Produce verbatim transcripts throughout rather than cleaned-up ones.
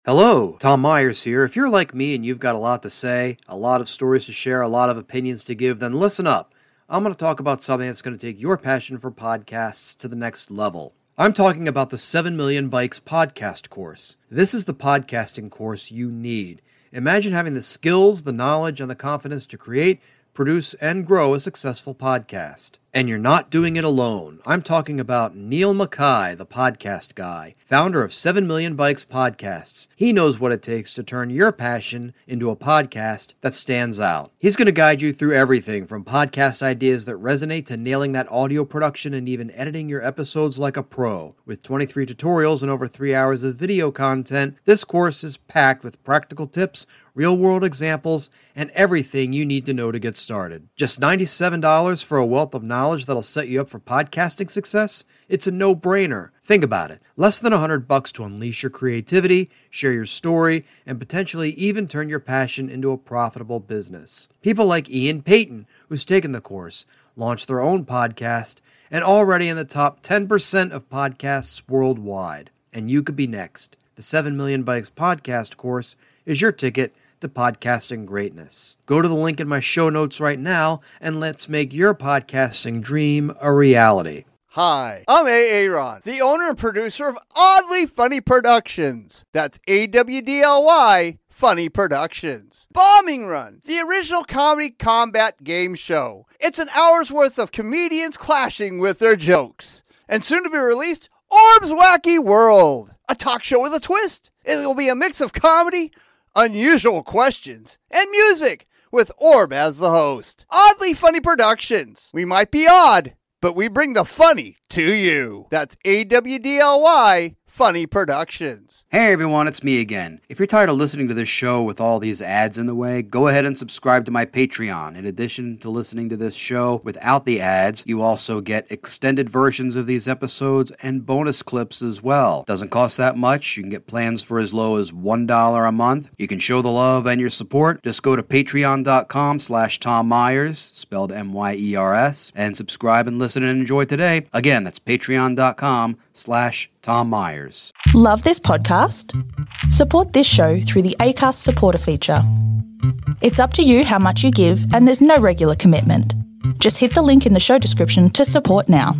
Hello, Tom Myers here. If you're like me and you've got a lot to say, a lot of stories to share, a lot of opinions to give, then listen up. I'm going to talk about something that's going to take your passion for podcasts to the next level. I'm talking about the seven million Bikes podcast course. This is the podcasting course you need. Imagine having the skills, the knowledge, and the confidence to create, produce, and grow a successful podcast. And you're not doing it alone. I'm talking about Neil Mackay, the podcast guy, founder of seven million Bikes podcasts. He knows what it takes to turn your passion into a podcast that stands out. He's going to guide you through everything from podcast ideas that resonate to nailing that audio production and even editing your episodes like a pro. With twenty-three tutorials and over three hours of video content, this course is packed with practical tips, real-world examples, and everything you need to know to get started. Just ninety-seven dollars for a wealth of knowledge that'll set you up for podcasting success? It's a no-brainer. Think about it. Less than one hundred bucks to unleash your creativity, share your story, and potentially even turn your passion into a profitable business. People like Ian Payton, who's taken the course, launched their own podcast, and already in the top ten percent of podcasts worldwide. And you could be next. The seven million Bikes podcast course is your ticket to podcasting greatness. Go to the link in my show notes right now and let's make your podcasting dream a reality. Hi, I'm A. Aaron, the owner and producer of Oddly Funny Productions. That's A W D L Y Funny Productions. Bombing Run, the original comedy combat game show. It's an hour's worth of comedians clashing with their jokes. And soon to be released, Orb's Wacky World, a talk show with a twist. It will be a mix of comedy, unusual questions, and music, with Orb as the host. Oddly Funny Productions. We might be odd, but we bring the funny to you. That's A W D L Y Funny Productions. Hey everyone, it's me again. If you're tired of listening to this show with all these ads in the way, go ahead and subscribe to my Patreon. In addition to listening to this show without the ads, you also get extended versions of these episodes and bonus clips as well. Doesn't cost that much. You can get plans for as low as one dollar a month. You can show the love and your support. Just go to patreon.com slash Tom Myers, spelled M Y E R S, and subscribe and listen and enjoy today. Again, that's patreon.com slash Tom Myers. Love this podcast? Support this show through the Acast supporter feature. It's up to you how much you give, and there's no regular commitment. Just hit the link in the show description to support now.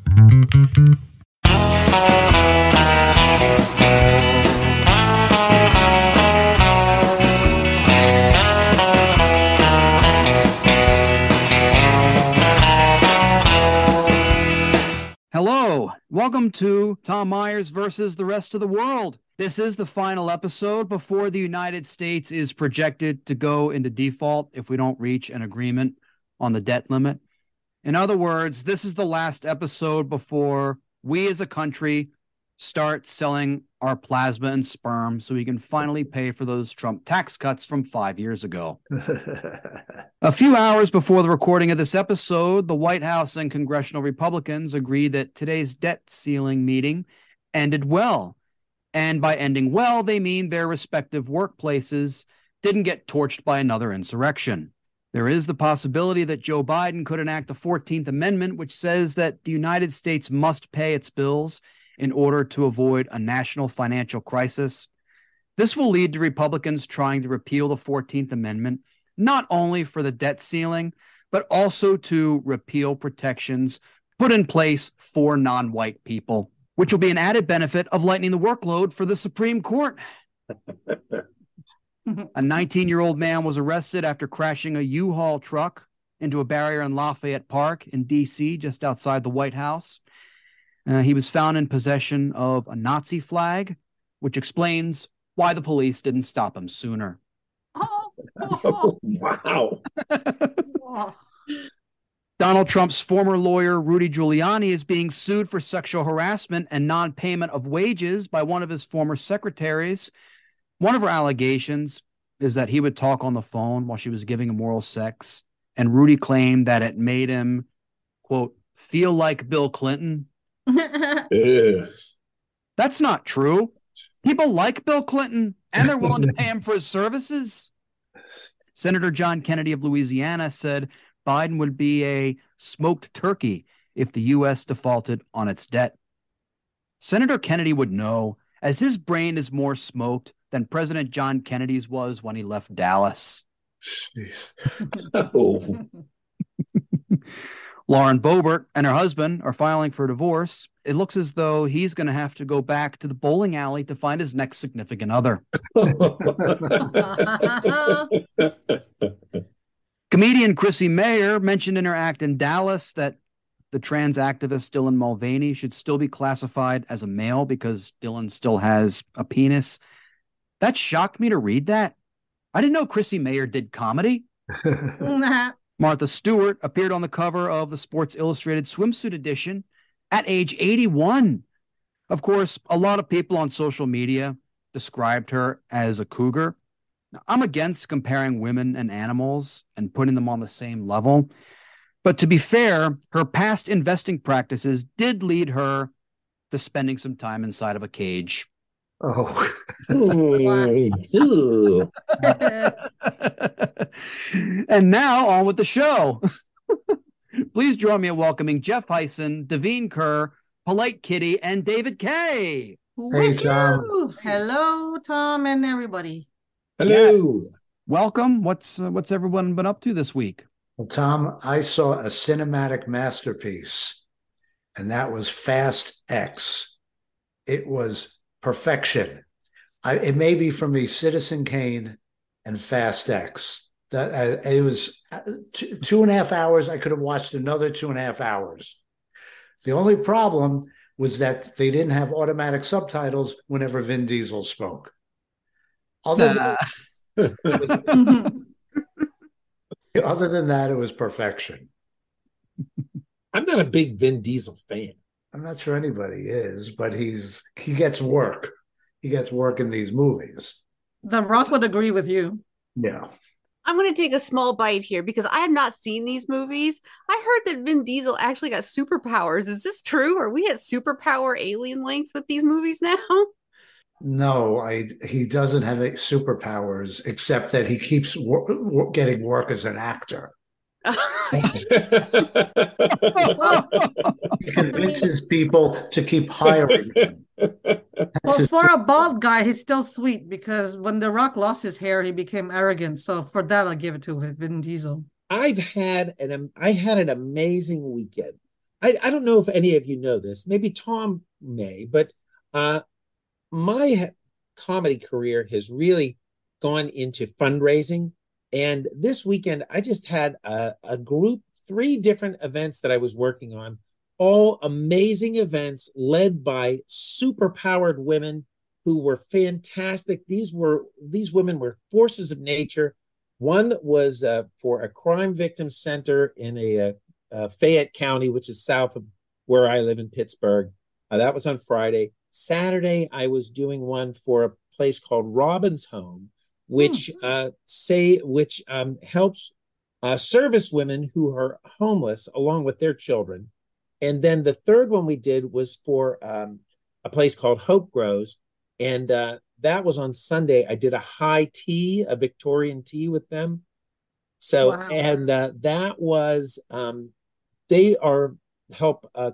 Hello, welcome to Tom Myers versus the rest of the world. This is the final episode before the United States is projected to go into default if we don't reach an agreement on the debt limit. In other words, this is the last episode before we as a country start selling our plasma and sperm so we can finally pay for those Trump tax cuts from five years ago. A few hours before the recording of this episode, the White House and congressional Republicans agreed that today's debt ceiling meeting ended well. And by ending well, they mean their respective workplaces didn't get torched by another insurrection. There is the possibility that Joe Biden could enact the fourteenth Amendment, which says that the United States must pay its bills in order to avoid a national financial crisis. This will lead to Republicans trying to repeal the fourteenth Amendment, not only for the debt ceiling, but also to repeal protections put in place for non-white people, which will be an added benefit of lightening the workload for the Supreme Court. A nineteen-year-old man was arrested after crashing a U-Haul truck into a barrier in Lafayette Park in D C, just outside the White House. Uh, he was found in possession of a Nazi flag, which explains why the police didn't stop him sooner. Oh, oh, wow. Donald Trump's former lawyer, Rudy Giuliani, is being sued for sexual harassment and non-payment of wages by one of his former secretaries. One of her allegations is that he would talk on the phone while she was giving him oral sex, and Rudy claimed that it made him, quote, feel like Bill Clinton. Yes. That's not true. People like Bill Clinton, and they're willing to pay him for his services. Senator John Kennedy of Louisiana said Biden would be a smoked turkey if the U S defaulted on its debt. Senator Kennedy would know, as his brain is more smoked than President John Kennedy's was when he left Dallas. Jeez. Oh. Lauren Boebert and her husband are filing for divorce. It looks as though he's going to have to go back to the bowling alley to find his next significant other. Comedian Chrissy Mayer mentioned in her act in Dallas that the trans activist Dylan Mulvaney should still be classified as a male because Dylan still has a penis. That shocked me to read that. I didn't know Chrissy Mayer did comedy. Martha Stewart appeared on the cover of the Sports Illustrated swimsuit edition at age eighty-one. Of course, a lot of people on social media described her as a cougar. Now, I'm against comparing women and animals and putting them on the same level. But to be fair, her past investing practices did lead her to spending some time inside of a cage. Oh. And now on with the show. Please join me in welcoming Jeff Heisen, Davine Kerr, Polite Kitty, and David Kay. Hey, Tom. Hello, Tom, and everybody. Hello. Yes. Welcome. What's uh, what's everyone been up to this week? Well, Tom, I saw a cinematic masterpiece, and that was Fast X. It was perfection. I, it may be for me, Citizen Kane and Fast X. That uh, it was two, two and a half hours. I could have watched another two and a half hours. The only problem was that they didn't have automatic subtitles whenever Vin Diesel spoke. Other than, other than that, it was perfection. I'm not a big Vin Diesel fan. I'm not sure anybody is, but he's he gets work. He gets work in these movies. The Rock would agree with you. Yeah. I'm going to take a small bite here because I have not seen these movies. I heard that Vin Diesel actually got superpowers. Is this true? Are we at superpower alien lengths with these movies now? No, I he doesn't have any superpowers except that he keeps wor- wor- getting work as an actor. He convinces people to keep hiring him. Well, his... for a bald guy, he's still sweet because when The Rock lost his hair, he became arrogant. So for that, I'll give it to Vin Diesel. I've had an I had an amazing weekend. I, I don't know if any of you know this. Maybe Tom may, but uh, my comedy career has really gone into fundraising. And this weekend, I just had a, a group, three different events that I was working on, all amazing events led by super-powered women who were fantastic. These were these women were forces of nature. One was uh, for a crime victim center in a, a, a Fayette County, which is south of where I live in Pittsburgh. Uh, that was on Friday. Saturday, I was doing one for a place called Robin's Home, which hmm. uh, say which um, helps uh, service women who are homeless along with their children. And then the third one we did was for um, a place called Hope Grows, and uh, that was on Sunday. I did a high tea, a Victorian tea with them. So wow. and uh, that was um, they are help uh,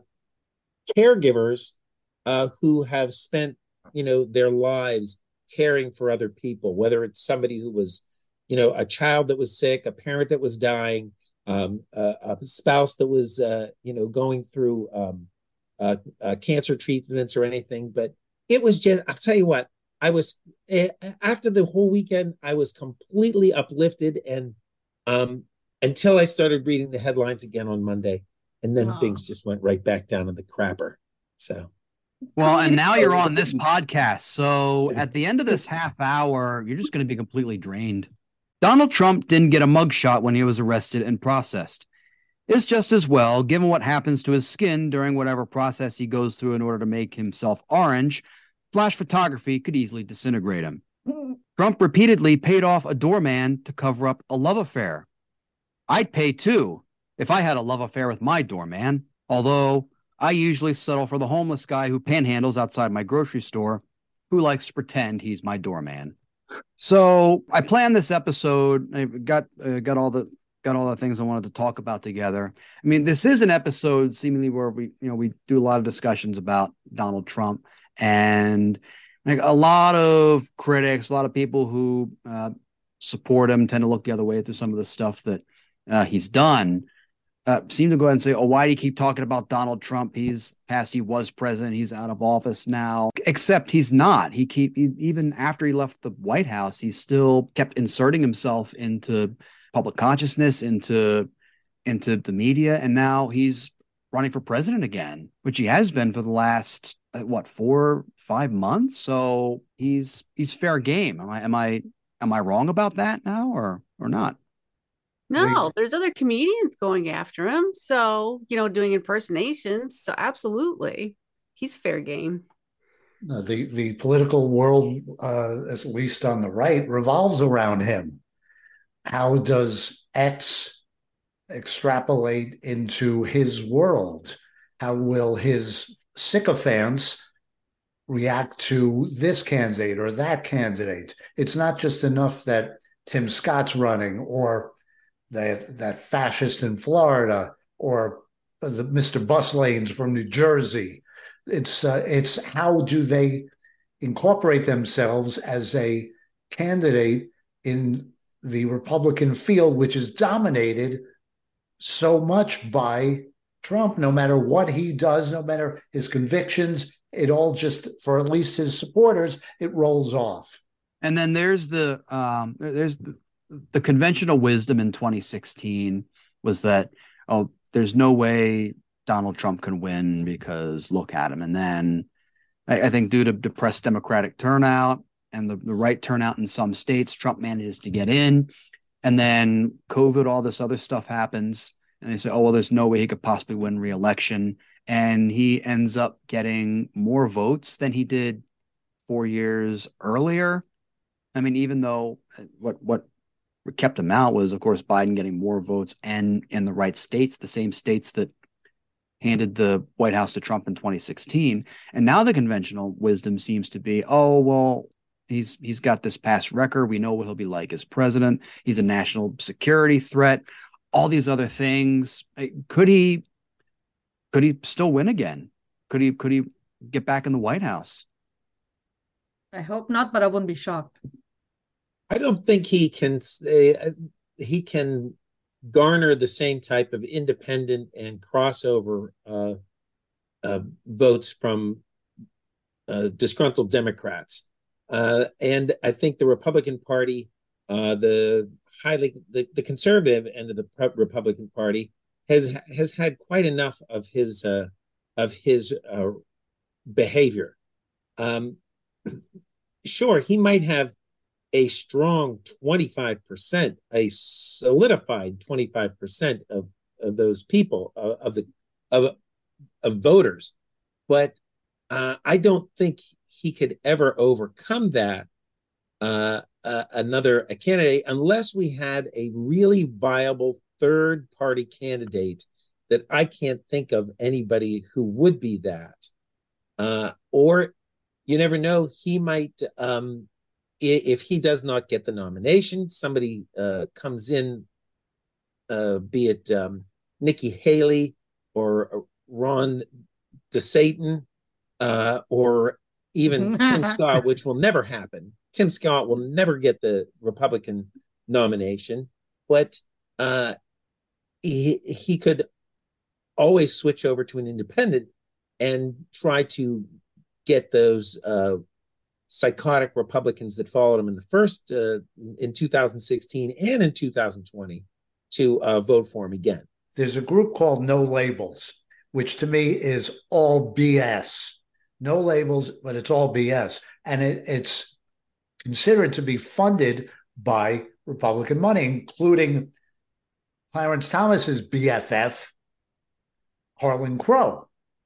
caregivers uh, who have spent you know their lives caring for other people, whether it's somebody who was, you know, a child that was sick, a parent that was dying, um, a, a spouse that was, uh, you know, going through um, uh, uh, cancer treatments or anything. But it was just, I'll tell you what, I was, uh, after the whole weekend, I was completely uplifted and um, until I started reading the headlines again on Monday. And then oh. things just went right back down in the crapper. So. Well, and now you're on this podcast. So at the end of this half hour, you're just going to be completely drained. Donald Trump didn't get a mugshot when he was arrested and processed. It's just as well, given what happens to his skin during whatever process he goes through in order to make himself orange, flash photography could easily disintegrate him. Trump repeatedly paid off a doorman to cover up a love affair. I'd pay too if I had a love affair with my doorman, although I usually settle for the homeless guy who panhandles outside my grocery store, who likes to pretend he's my doorman. So I planned this episode. I got uh, got all the got all the things I wanted to talk about together. I mean, this is an episode seemingly where we you know we do a lot of discussions about Donald Trump, and Like a lot of critics, a lot of people who uh, support him tend to look the other way through some of the stuff that uh, he's done. Uh, seem to go ahead and say, "Oh, why do you keep talking about Donald Trump? He's past. He was president. He's out of office now." Except he's not. He keep he, even after he left the White House, he still kept inserting himself into public consciousness, into into the media, and now he's running for president again, which he has been for the last uh, what four, five months. So he's he's fair game. Am I am I am I wrong about that now, or or not? No, We- there's other comedians going after him. So, you know, doing impersonations. So absolutely. He's fair game. No, the the political world, uh, at least on the right, revolves around him. How does X extrapolate into his world? How will his sycophants react to this candidate or that candidate? It's not just enough that Tim Scott's running, or that that fascist in Florida, or the Mister Bus Lanes from New Jersey. It's uh, it's how do they incorporate themselves as a candidate in the Republican field, which is dominated so much by Trump. No matter what he does, no matter his convictions, it all just, for at least his supporters, it rolls off. And then there's the um, there's the, the conventional wisdom in twenty sixteen was that, oh, there's no way Donald Trump can win because look at him. And then I, I think due to depressed Democratic turnout and the, the right turnout in some states, Trump manages to get in. And then COVID, all this other stuff happens. And they say, oh, well, there's no way he could possibly win re-election. And he ends up getting more votes than he did four years earlier. I mean, even though what what kept him out was, of course, Biden getting more votes and in the right states, the same states that handed the White House to Trump in twenty sixteen. And now the conventional wisdom seems to be, oh, well, he's he's got this past record. We know what he'll be like as president. He's a national security threat. All these other things. Could he could he still win again? Could he could he get back in the White House? I hope not, but I wouldn't be shocked. I don't think he can say, he can garner the same type of independent and crossover uh, uh, votes from uh, disgruntled Democrats. Uh, and I think the Republican Party, uh, the highly the, the conservative end of the Republican Party, has has had quite enough of his uh, of his uh, behavior. Um, sure, he might have a strong twenty-five percent, a solidified twenty-five percent of, of those people, uh, of the of, of voters. But uh, I don't think he could ever overcome that, uh, uh, another a candidate, unless we had a really viable third party candidate that I can't think of anybody who would be that. Uh, or you never know, he might... Um, if he does not get the nomination, somebody uh, comes in, uh, be it um, Nikki Haley or Ron DeSatan, uh, or even Tim Scott, which will never happen. Tim Scott will never get the Republican nomination, but uh, he, he could always switch over to an independent and try to get those uh, psychotic Republicans that followed him in the first uh, in two thousand sixteen and in two thousand twenty to uh, vote for him again. There's a group called No Labels, which to me is all B S. No labels, but it's all B S. And it, it's considered to be funded by Republican money, including Clarence Thomas's B F F, Harlan Crow.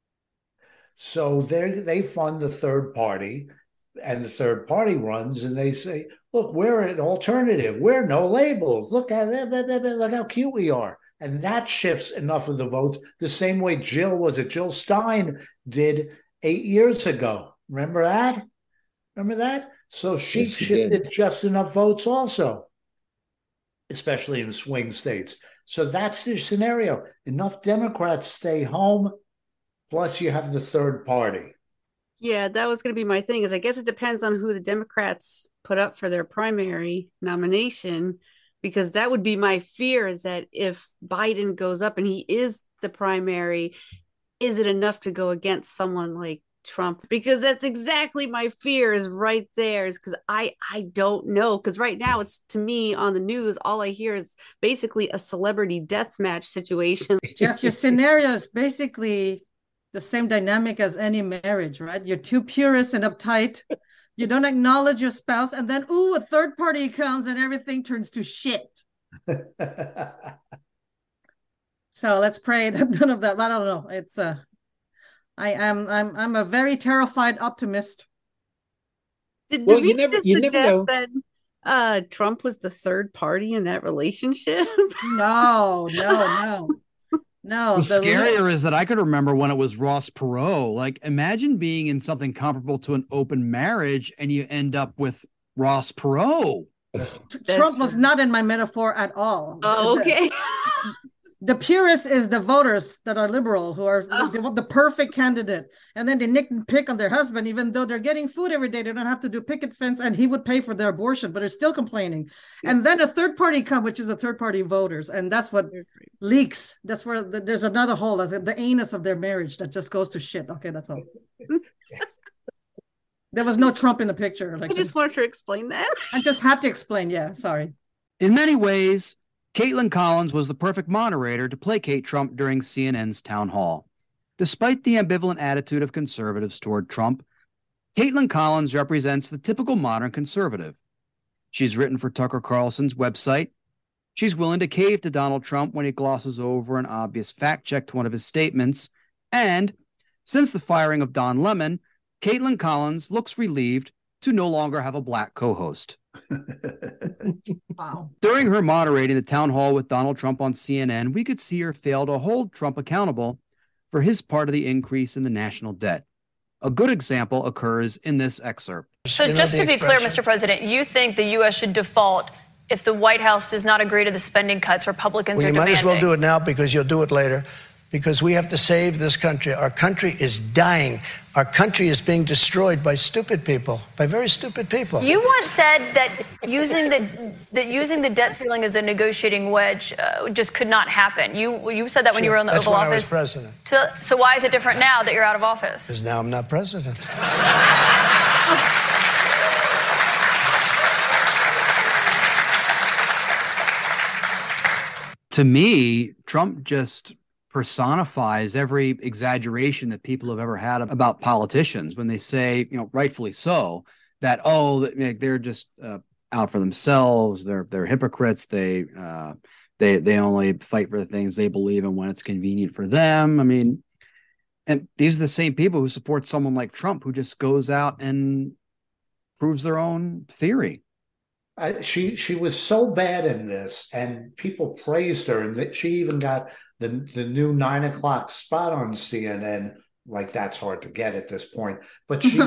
So they fund the third party, and the third party runs, and they say, look, we're an alternative. We're No Labels. Look at that. Look how cute we are. And that shifts enough of the votes the same way Jill, was it Jill Stein did eight years ago. Remember that? Remember that? So she yes, shifted did. just enough votes also, especially in swing states. So that's the scenario. Enough Democrats stay home, plus you have the third party. Yeah, that was going to be my thing. Is I guess it depends on who the Democrats put up for their primary nomination, because that would be my fear, is that if Biden goes up and he is the primary, is it enough to go against someone like Trump? Because that's exactly my fear, is right there, is because I I don't know, because right now it's, to me, on the news, all I hear is basically a celebrity death match situation. Jeff, your scenario is basically the same dynamic as any marriage, right? You're too purist and uptight. You don't acknowledge your spouse, and then, ooh, a third party comes and everything turns to shit. So let's pray that none of that. I don't know. It's uh, I am I'm I'm a very terrified optimist. Did, Well, did we you never- just you never suggest know. that uh, Trump was the third party in that relationship? No, no, no, no. What's The- scarier is that I could remember when it was Ross Perot. Like, imagine being in something comparable to an open marriage and you end up with Ross Perot. Trump was not in my metaphor at all. Oh, The- okay. The purist is the voters that are liberal, who are Oh. they want the perfect candidate, and then they nick and pick on their husband, even though they're getting food every day. They don't have to do picket fence, and he would pay for their abortion, but they're still complaining. And then a third party come, which is the third party voters, and that's what leaks. That's where the, there's another hole. That's the anus of their marriage that just goes to shit. Okay, that's all. There was no Trump in the picture. Like I just wanted to explain that. I just had to explain. Yeah, sorry. In many ways, Caitlin Collins was the perfect moderator to placate Trump during C N N's town hall. Despite the ambivalent attitude of conservatives toward Trump, Caitlin Collins represents the typical modern conservative. She's written for Tucker Carlson's website. She's willing to cave to Donald Trump when he glosses over an obvious fact check to one of his statements. And since the firing of Don Lemon, Caitlin Collins looks relieved to no longer have a black co-host. Wow. During her moderating the town hall with Donald Trump on C N N, we could see her fail to hold Trump accountable for his part of the increase in the national debt. A good example occurs in this excerpt. So just to be clear, Mister President, you think the U S should default if the White House does not agree to the spending cuts Republicans well, are you might demanding? as well do it now, because you'll do it later. Because we have to save this country. Our country is dying. Our country is being destroyed by stupid people, by very stupid people. You once said that using the that using the debt ceiling as a negotiating wedge uh, just could not happen. You you said that when you were in the That's Oval when Office. I was president. So, so why is it different now that you're out of office? Because now I'm not president. To me, Trump just personifies every exaggeration that people have ever had about politicians when they say, you know, rightfully so, that, oh, they're just uh, out for themselves. They're they're hypocrites. They uh, they they only fight for the things they believe in when it's convenient for them. I mean, and these are the same people who support someone like Trump, who just goes out and proves their own theory. I, she she was so bad in this, and people praised her, and that she even got the the new nine o'clock spot on C N N. Like, that's hard to get at this point, but she.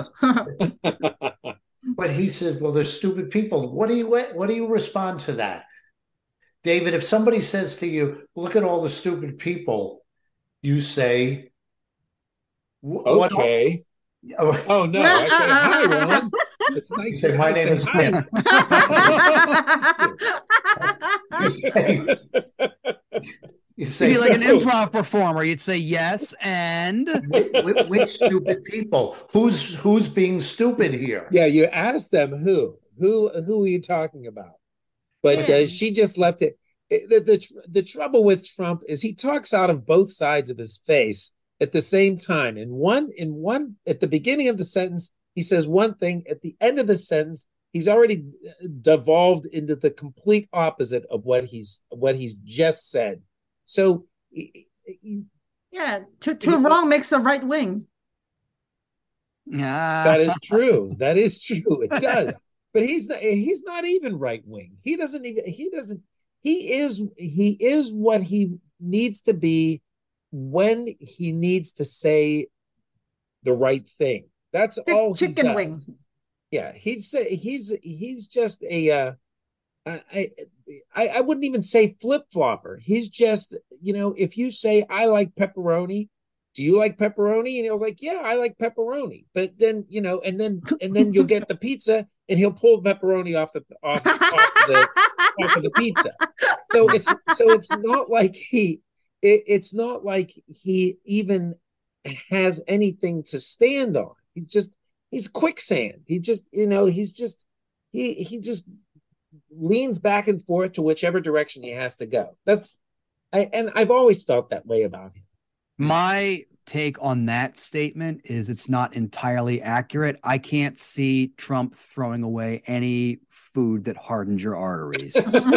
But he says, "Well, there's stupid people." What do you what do you respond to that, David? If somebody says to you, "Look at all the stupid people," you say, "Okay." What oh no! I say, "Hi, Ron." It's nice. You say, "My name is Tim." you say, you say, You'd be like an improv performer. You'd say yes, and which, which stupid people? Who's who's being stupid here? Yeah, you ask them who, who, who are you talking about? But uh, she just left it. it the, the The trouble with Trump is he talks out of both sides of his face at the same time. In one, in one, at the beginning of the sentence, he says one thing. At the end of the sentence, he's already devolved into the complete opposite of what he's what he's just said. So, yeah, too, too wrong makes a right wing. That is true. That is true. It does. But he's not, he's not even right wing. He doesn't even. He doesn't. He is. He is what he needs to be when he needs to say the right thing. That's all. Chicken he does. wings. Yeah, he'd say he's he's just a. Uh, I, I I wouldn't even say flip flopper. He's just, you know, if you say I like pepperoni, do you like pepperoni? And he'll like, yeah, I like pepperoni. But then, you know, and then and then you'll get the pizza and he'll pull pepperoni off the off, off the off of the pizza. So it's so it's not like he it, it's not like he even has anything to stand on. He's just he's quicksand. He just, you know, he's just he he just leans back and forth to whichever direction he has to go. That's I and I've always felt that way about him. My take on that statement is it's not entirely accurate. I can't see Trump throwing away any food that hardens your arteries.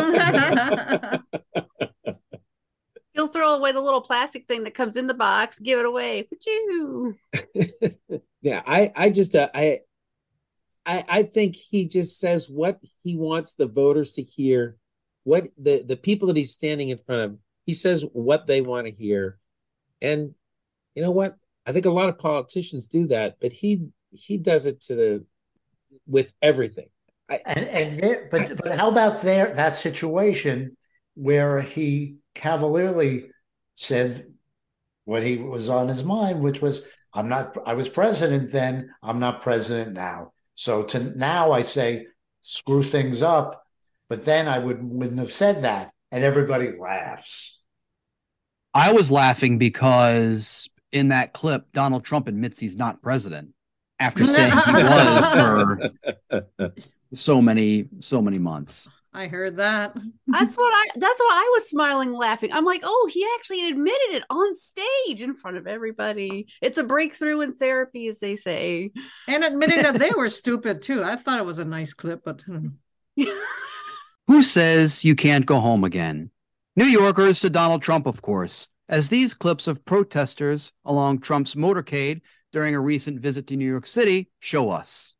He'll throw away the little plastic thing that comes in the box, give it away. Pachoo. Yeah, I, I just, uh, I, I, I think he just says what he wants the voters to hear, what the, the people that he's standing in front of, he says what they want to hear. And you know what? I think a lot of politicians do that, but he he does it to the with everything. I, and and there, but but how about there that situation where he cavalierly said what he was on his mind, which was, I'm not, I was president then, I'm not president now. So to now I say, screw things up, but then I would, wouldn't have said that. And everybody laughs. I was laughing because in that clip, Donald Trump admits he's not president after saying he was for so many, so many months. I heard that. That's what I that's what I was smiling, laughing. I'm like, oh, he actually admitted it on stage in front of everybody. It's a breakthrough in therapy, as they say. And admitting that they were stupid too. I thought it was a nice clip, but who says you can't go home again? New Yorkers to Donald Trump, of course, as these clips of protesters along Trump's motorcade during a recent visit to New York City show us.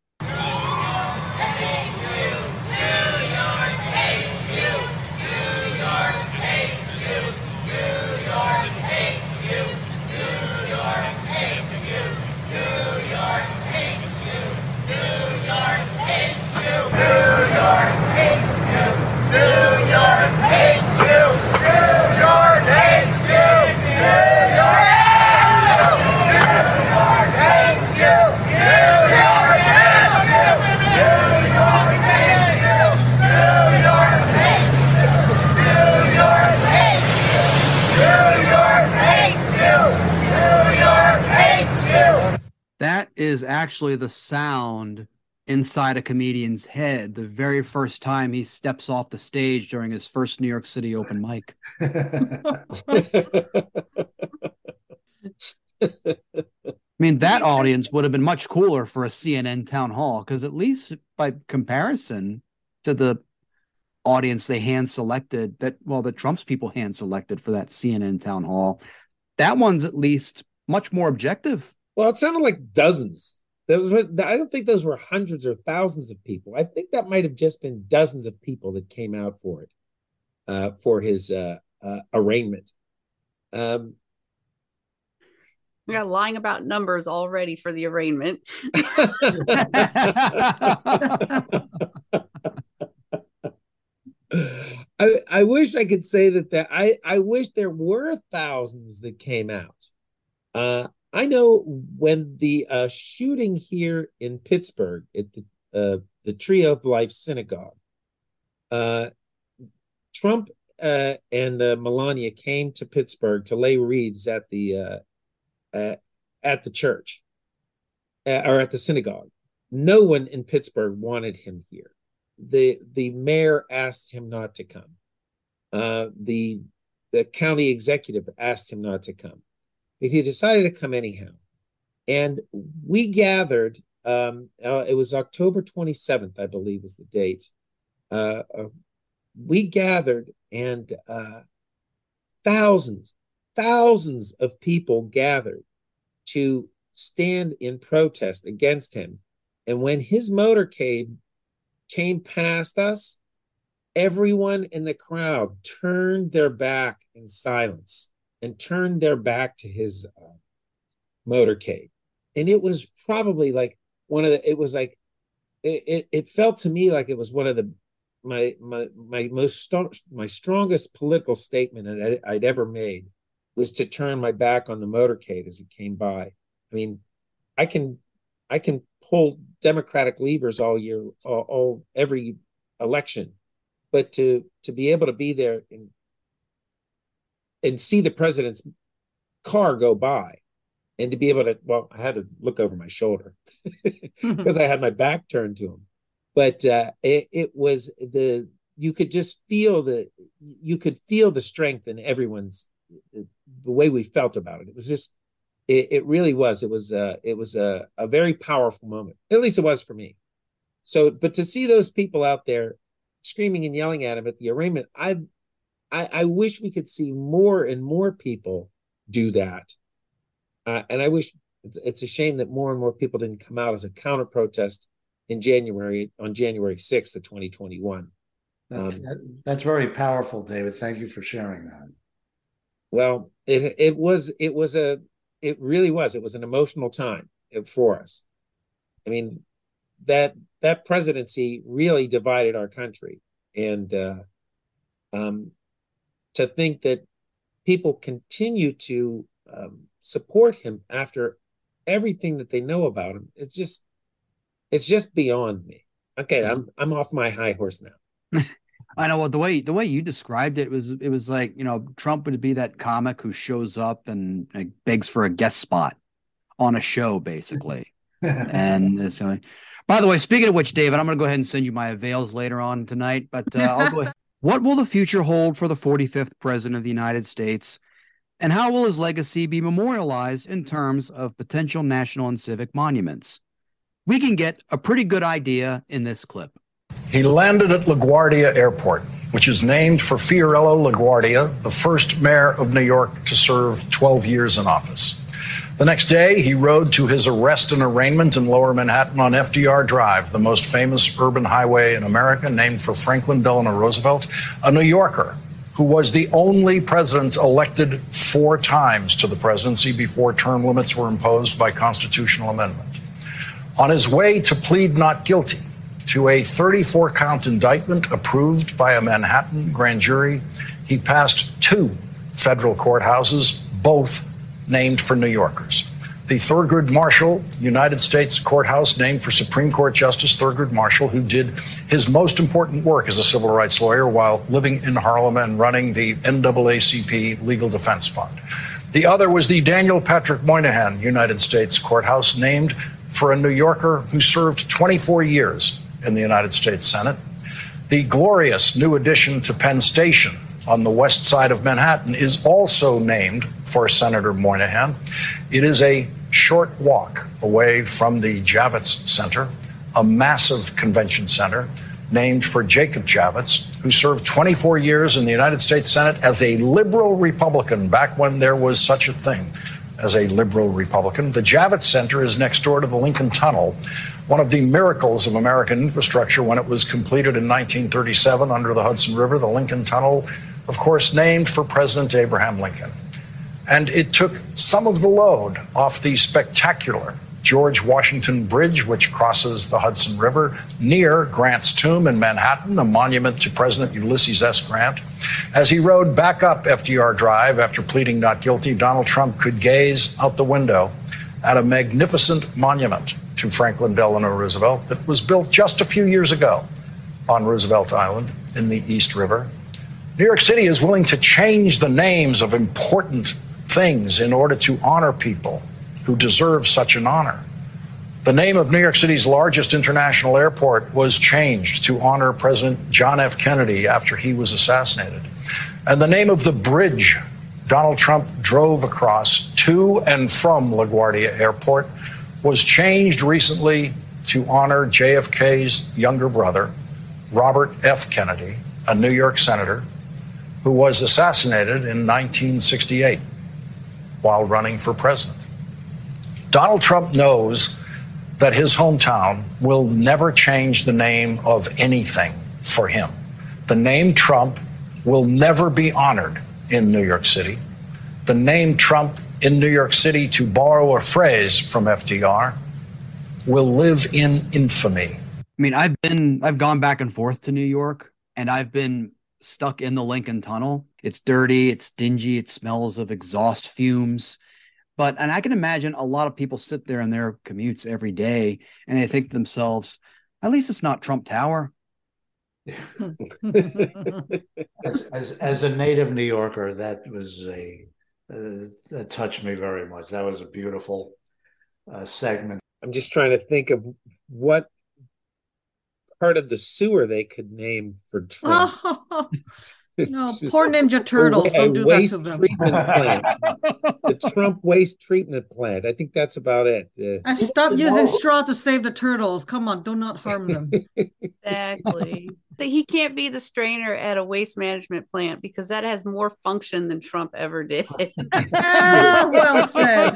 That is actually the sound inside a comedian's head the very first time he steps off the stage during his first New York City open mic. I mean, that audience would have been much cooler for a C N N town hall, because at least by comparison to the audience they hand selected, that, well, the Trump's people hand selected for that C N N town hall, that one's at least much more objective. Well, it sounded like dozens. There was, I don't think those were hundreds or thousands of people. I think that might have just been dozens of people that came out for it, uh, for his uh, uh, arraignment. Um, we got lying about numbers already for the arraignment. I, I wish I could say that, that I, I wish there were thousands that came out. Uh, I know when the uh, shooting here in Pittsburgh at the uh, the Tree of Life Synagogue, uh, Trump uh, and uh, Melania came to Pittsburgh to lay wreaths at the uh, uh, at the church uh, or at the synagogue. No one in Pittsburgh wanted him here. the The mayor asked him not to come. Uh, the the county executive asked him not to come. But he decided to come anyhow. And we gathered, um, uh, it was October twenty-seventh, I believe was the date. Uh, uh, we gathered and uh, thousands, thousands of people gathered to stand in protest against him. And when his motorcade came past us, everyone in the crowd turned their back in silence and turned their back to his uh, motorcade. And it was probably like one of the, it was like, it, it, it felt to me like it was one of the, my, my, my most, st- my strongest political statement that I'd ever made. was to turn my back on the motorcade as it came by. I mean, I can I can pull Democratic levers all year, all, all every election, but to to be able to be there and and see the president's car go by, and to be able to, well, I had to look over my shoulder because I had my back turned to him. But uh, it, it was the, you could just feel the, you could feel the strength in everyone's, the way we felt about it. It was just, it, it really was, it was, uh, it was a, a very powerful moment. At least it was for me. So, but to see those people out there screaming and yelling at him at the arraignment, I, I, I wish we could see more and more people do that. Uh, and I wish, it's, it's a shame that more and more people didn't come out as a counter protest in January, on January sixth of twenty twenty-one. That's, Um, that, that's very powerful, David. Thank you for sharing that. Well, it it was it was a it really was it was an emotional time for us. I mean, that that presidency really divided our country, and uh, um, to think that people continue to um, support him after everything that they know about him, it's just it's just beyond me. Okay, I'm I'm off my high horse now. I know. Well, the way the way you described it was it was like, you know, Trump would be that comic who shows up and like, begs for a guest spot on a show, basically. And it's like, by the way, speaking of which, David, I'm going to go ahead and send you my avails later on tonight. But uh, I'll go ahead. What will the future hold for the forty-fifth president of the United States, and how will his legacy be memorialized in terms of potential national and civic monuments? We can get a pretty good idea in this clip. He landed at LaGuardia Airport, which is named for Fiorello LaGuardia, the first mayor of New York to serve twelve years in office. The next day, he rode to his arrest and arraignment in Lower Manhattan on F D R Drive, the most famous urban highway in America, named for Franklin Delano Roosevelt, a New Yorker who was the only president elected four times to the presidency before term limits were imposed by constitutional amendment. On his way to plead not guilty to a thirty-four count indictment approved by a Manhattan grand jury, he passed two federal courthouses, both named for New Yorkers. The Thurgood Marshall United States Courthouse, named for Supreme Court Justice Thurgood Marshall, who did his most important work as a civil rights lawyer while living in Harlem and running the N double A C P Legal Defense Fund. The other was the Daniel Patrick Moynihan United States Courthouse, named for a New Yorker who served twenty-four years in the United States Senate. The glorious new addition to Penn Station on the west side of Manhattan is also named for Senator Moynihan. It is a short walk away from the Javits Center, a massive convention center named for Jacob Javits, who served twenty-four years in the United States Senate as a liberal Republican back when there was such a thing as a liberal Republican. The Javits Center is next door to the Lincoln Tunnel, one of the miracles of American infrastructure when it was completed in nineteen thirty-seven under the Hudson River. The Lincoln Tunnel, of course, named for President Abraham Lincoln. And it took some of the load off the spectacular George Washington Bridge, which crosses the Hudson River near Grant's tomb in Manhattan, a monument to President Ulysses S. Grant. As he rode back up F D R Drive after pleading not guilty, Donald Trump could gaze out the window at a magnificent monument to Franklin Delano Roosevelt that was built just a few years ago on Roosevelt Island in the East River. New York City is willing to change the names of important things in order to honor people who deserve such an honor. The name of New York City's largest international airport was changed to honor President John F. Kennedy after he was assassinated. And the name of the bridge Donald Trump drove across to and from LaGuardia Airport was changed recently to honor J F K's younger brother, Robert F. Kennedy, a New York senator who was assassinated in nineteen sixty-eight while running for president. Donald Trump knows that his hometown will never change the name of anything for him. The name Trump will never be honored in New York City. The name Trump in New York City, to borrow a phrase from F D R, will live in infamy. I mean, I've been, I've gone back and forth to New York, and I've been stuck in the Lincoln Tunnel. It's dirty, it's dingy, it smells of exhaust fumes. But, and I can imagine a lot of people sit there in their commutes every day and they think to themselves, at least it's not Trump Tower. as, as as a native New Yorker, that was a uh, that touched me very much. That was a beautiful uh, segment. I'm just trying to think of what part of the sewer they could name for Trump. Oh, no, poor Ninja Turtles. Don't do that to them. Treatment plant. The Trump waste treatment plant. I think that's about it. Uh, and stop using straw to save the turtles. Come on, do not harm them. Exactly. He can't be the strainer at a waste management plant because that has more function than Trump ever did. Well said.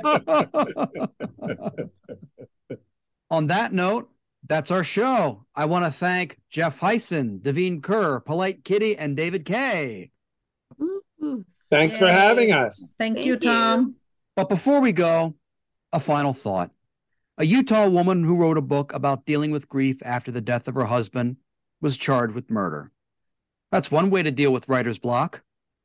On that note, that's our show. I want to thank Jeff Hyson, Devine Kerr, Polite Kitty, and David Kay. Thanks Yay. for having us. Thank, Thank you, Tom. you. But before we go, a final thought. A Utah woman who wrote a book about dealing with grief after the death of her husband was charged with murder. That's one way to deal with writer's block.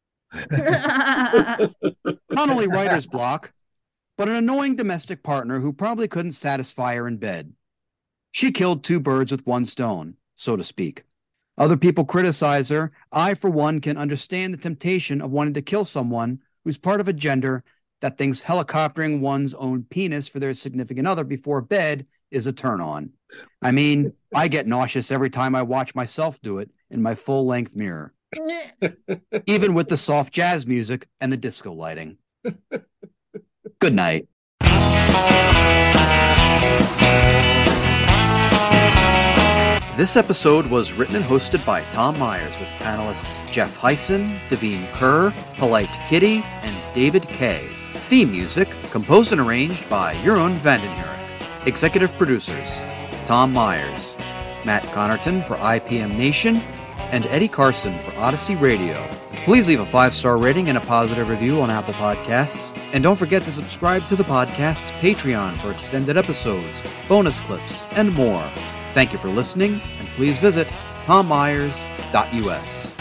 Not only writer's block, but an annoying domestic partner who probably couldn't satisfy her in bed. She killed two birds with one stone, so to speak. Other people criticize her. I, for one, can understand the temptation of wanting to kill someone who's part of a gender that thinks helicoptering one's own penis for their significant other before bed is a turn-on. I mean, I get nauseous every time I watch myself do it in my full-length mirror, even with the soft jazz music and the disco lighting. Good night. This episode was written and hosted by Tom Myers with panelists Jeff Hyson, Devine Kerr, Polite Kitty, and David Kay. Theme music composed and arranged by Jeroen Vandenhurik. Executive producers Tom Myers, Matt Connerton for I P M Nation, and Eddie Carson for Odyssey Radio. Please leave a five-star rating and a positive review on Apple Podcasts. And don't forget to subscribe to the podcast's Patreon for extended episodes, bonus clips, and more. Thank you for listening, and please visit tom myers dot u s.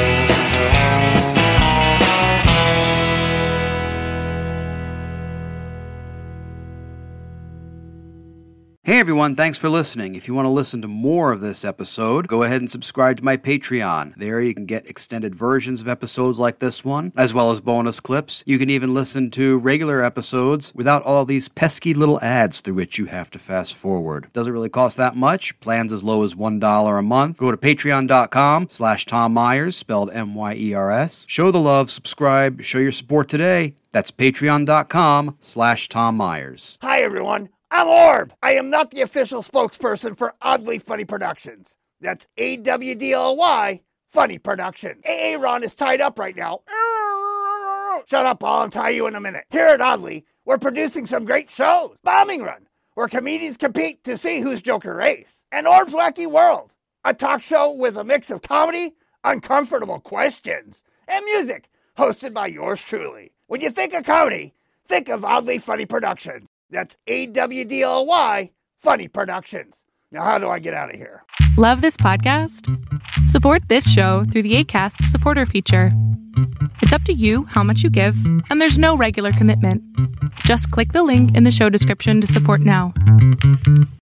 Hey everyone, thanks for listening. If you want to listen to more of this episode, go ahead and subscribe to my Patreon. There you can get extended versions of episodes like this one, as well as bonus clips. You can even listen to regular episodes without all these pesky little ads through which you have to fast forward. Doesn't really cost that much. Plans as low as one dollar a month. Go to patreon.com slash Tom Myers, spelled M Y E R S. Show the love, subscribe, show your support today. That's patreon.com slash Tom Myers. Hi, everyone. I'm Orb. I am not the official spokesperson for Oddly Funny Productions. That's A W D L Y Funny Productions. Aaron is tied up right now. Shut up, I'll untie you in a minute. Here at Oddly, we're producing some great shows. Bombing Run, where comedians compete to see who's Joker Race. And Orb's Wacky World, a talk show with a mix of comedy, uncomfortable questions, and music, hosted by yours truly. When you think of comedy, think of Oddly Funny Productions. That's A W D L Y Funny Productions. Now, how do I get out of here? Love this podcast? Support this show through the Acast supporter feature. It's up to you how much you give, and there's no regular commitment. Just click the link in the show description to support now.